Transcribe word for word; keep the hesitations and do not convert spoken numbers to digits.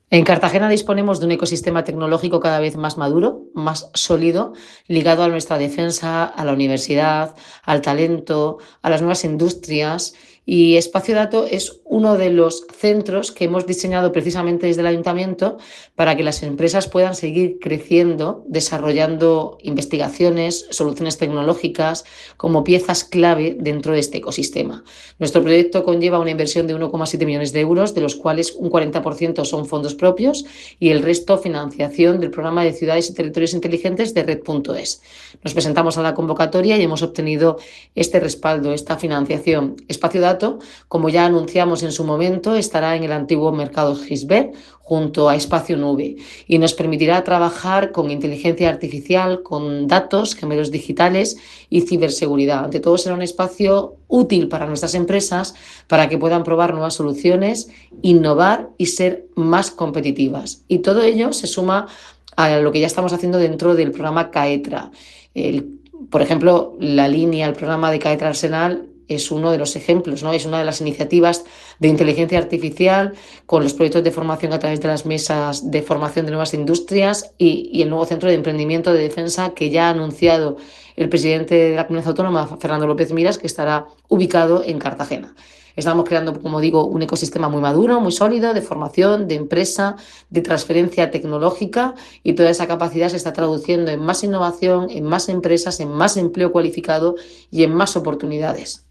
En Cartagena disponemos de un ecosistema tecnológico cada vez más maduro, más sólido, ligado a nuestra defensa, a la universidad, al talento, a las nuevas industrias. Y Espacio Dato es uno de los centros que hemos diseñado precisamente desde el ayuntamiento para que las empresas puedan seguir creciendo, desarrollando investigaciones, soluciones tecnológicas como piezas clave dentro de este ecosistema. Nuestro proyecto conlleva una inversión de uno coma siete millones de euros, de los cuales un cuarenta por ciento son fondos propios y el resto financiación del programa de ciudades y territorios inteligentes de red punto es. Nos presentamos a la convocatoria y hemos obtenido este respaldo, esta financiación. Espacio Dato, como ya anunciamos en su momento, estará en el antiguo mercado Gisbert junto a Espacio Nube y nos permitirá trabajar con inteligencia artificial, con datos, gemelos digitales y ciberseguridad. Ante todo, será un espacio útil para nuestras empresas para que puedan probar nuevas soluciones, innovar y ser más competitivas. Y todo ello se suma a lo que ya estamos haciendo dentro del programa CAETRA. El, por ejemplo, la línea, el programa de CAETRA Arsenal es uno de los ejemplos, ¿no? Es una de las iniciativas de inteligencia artificial con los proyectos de formación a través de las mesas de formación de nuevas industrias y, y el nuevo centro de emprendimiento de defensa que ya ha anunciado el presidente de la Comunidad Autónoma, Fernando López Miras, que estará ubicado en Cartagena. Estamos creando, como digo, un ecosistema muy maduro, muy sólido, de formación, de empresa, de transferencia tecnológica, y toda esa capacidad se está traduciendo en más innovación, en más empresas, en más empleo cualificado y en más oportunidades.